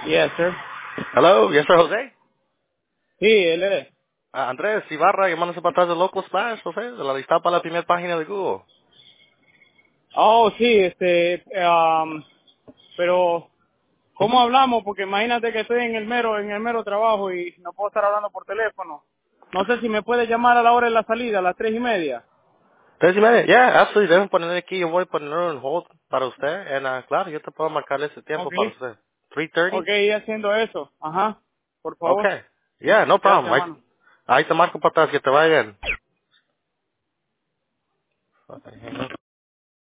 Yes, sir. Hello, yes, sir, José. Sí, él es. Andrés Ibarra, llamándose para atrás de Local Splash, José, de la lista para la primera página de Google. Oh, sí, pero ¿cómo Ujú. hablamos? Porque imagínate que estoy en el mero trabajo y no puedo estar hablando por teléfono. No sé si me puede llamar a la hora de la salida, a las 3:30. 3:30, yeah, absolutely, deben poner aquí, yo voy a ponerlo en hold para usted, y claro, yo te puedo marcar ese tiempo Ok, para usted. 3:30? ok, y haciendo eso. Ajá, por favor. Okay, yeah, no Gracias, problem, hermano. ahí te marco para atrás, que te vaya bien. Okay, hang on.